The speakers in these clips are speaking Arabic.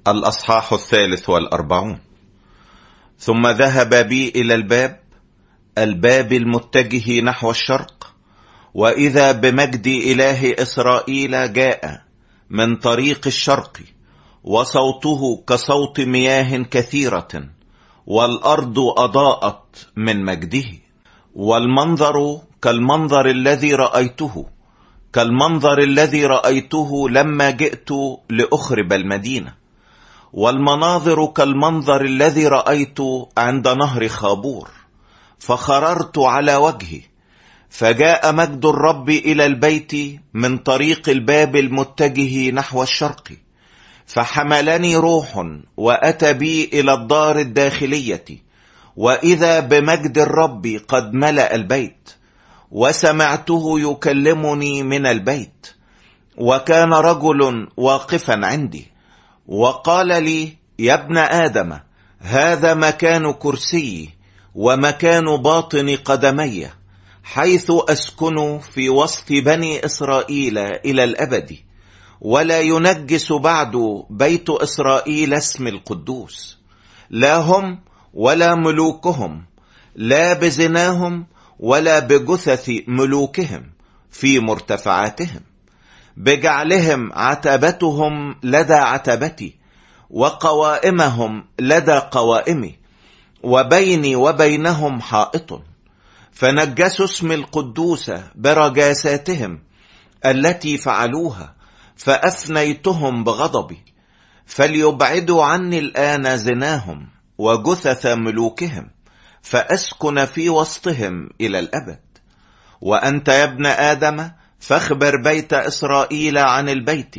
الأصحاح 43. ثم ذهب بي إلى الباب المتجه نحو الشرق، وإذا بمجد إله إسرائيل جاء من طريق الشرق، وصوته كصوت مياه كثيرة، والأرض أضاءت من مجده. والمنظر كالمنظر الذي رأيته لما جئت لأخرب المدينة، والمناظر كالمنظر الذي رأيت عند نهر خابور. فخررت على وجهي، فجاء مجد الرب إلى البيت من طريق الباب المتجه نحو الشرق، فحملني روح وأتى بي إلى الدار الداخلية، وإذا بمجد الرب قد ملأ البيت، وسمعته يكلمني من البيت، وكان رجل واقفا عندي وقال لي: يا ابن آدم، هذا مكان كرسي ومكان باطن قدمي، حيث أسكن في وسط بني إسرائيل إلى الأبد، ولا ينجس بعد بيت إسرائيل اسم القدوس، لا هم ولا ملوكهم، لا بزناهم ولا بجثث ملوكهم في مرتفعاتهم، بجعلهم عتبتهم لدى عتبتي، وقوائمهم لدى قوائمي، وبيني وبينهم حائط. فنجسوا اسم القدوس برجاساتهم التي فعلوها، فأفنيتهم بغضبي. فليبعدوا عني الآن زناهم وجثث ملوكهم، فأسكن في وسطهم إلى الأبد. وأنت يا ابن آدم، فاخبر بيت إسرائيل عن البيت،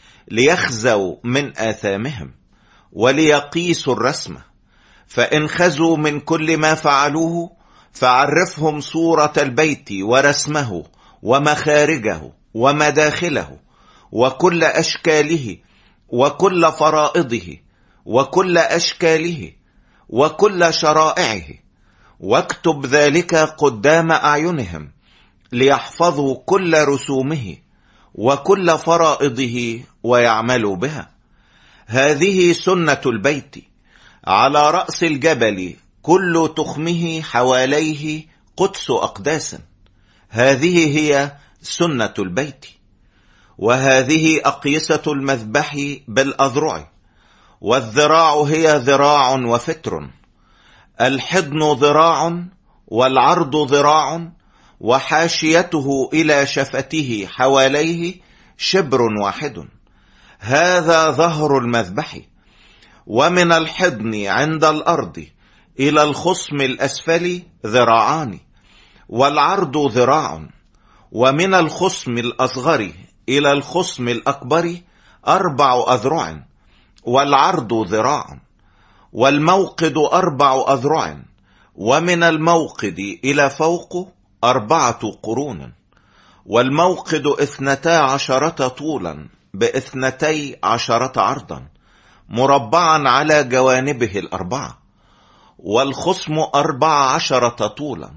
ليخزوا من آثامهم وليقيسوا الرسمة. فإن خزوا من كل ما فعلوه، فعرفهم صورة البيت ورسمه ومخارجه ومداخله وكل أشكاله وكل فرائضه وكل أشكاله وكل شرائعه، واكتب ذلك قدام أعينهم، ليحفظوا كل رسومه وكل فرائضه ويعملوا بها. هذه سنة البيت على رأس الجبل، كل تخمه حواليه قدس أقداس. هذه هي سنة البيت. وهذه أقيسة المذبح بالأذرع، والذراع هي ذراع وفتر، الحضن ذراع والعرض ذراع، وحاشيته إلى شفته حواليه شبر واحد. هذا ظهر المذبح. ومن الحضن عند الأرض إلى الخصم الأسفل ذراعان، والعرض ذراع. ومن الخصم الأصغر إلى الخصم الأكبر 4 أذرع، والعرض ذراع. والموقد 4 أذرع، ومن الموقد إلى فوق 4 قرون. والموقد 12 طولا ب12 عرضا، مربعا على جوانبه 4. والخصم 14 طولا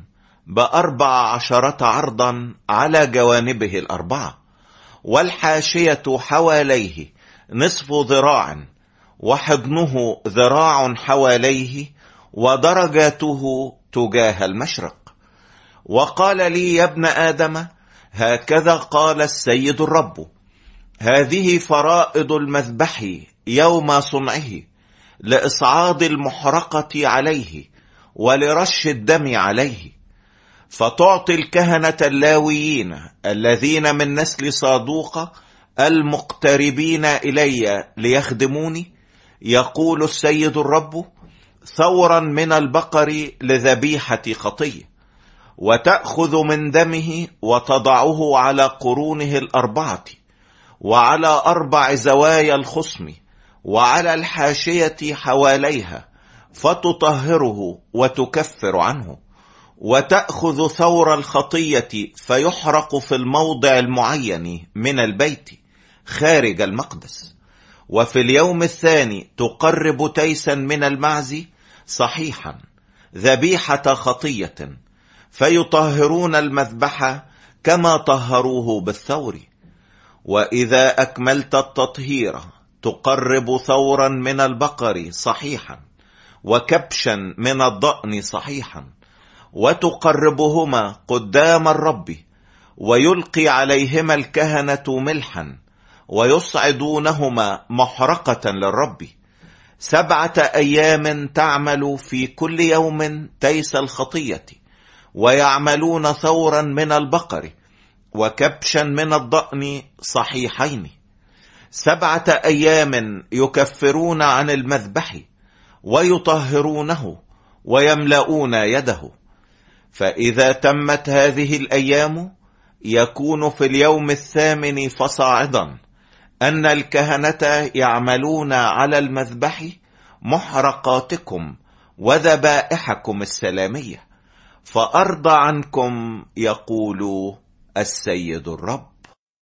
ب14 عرضا على جوانبه 4. والحاشية حواليه نصف ذراع، وحضنه ذراع حواليه، ودرجاته تجاه المشرق. وقال لي: يا ابن آدم، هكذا قال السيد الرب: هذه فرائض المذبح يوم صنعه، لإصعاد المحرقة عليه ولرش الدم عليه. فتعطي الكهنة اللاويين الذين من نسل صادوق المقتربين إلي ليخدموني، يقول السيد الرب، ثورا من البقر لذبيحة خطية، وتأخذ من دمه وتضعه على قرونه 4، وعلى 4 زوايا الخصم، وعلى الحاشية حواليها، فتطهره وتكفر عنه. وتأخذ ثور الخطية فيحرق في الموضع المعين من البيت خارج المقدس. وفي اليوم الثاني تقرب تيسا من المعز صحيحا ذبيحة خطية، فيطهرون المذبح كما طهروه بالثور. وإذا أكملت التطهير تقرب ثورا من البقر صحيحا وكبشا من الضأن صحيحا، وتقربهما قدام الرب، ويلقي عليهما الكهنة ملحا، ويصعدونهما محرقة للرب. 7 أيام تعمل في كل يوم تيس الخطية، ويعملون ثورا من البقر وكبشا من الضأن صحيحين. 7 أيام يكفرون عن المذبح ويطهرونه ويملؤون يده. فإذا تمت هذه الأيام يكون في اليوم 8 فصاعدا أن الكهنة يعملون على المذبح محرقاتكم وذبائحكم السلامية، فأرضى عنكم يقول السيد الرب.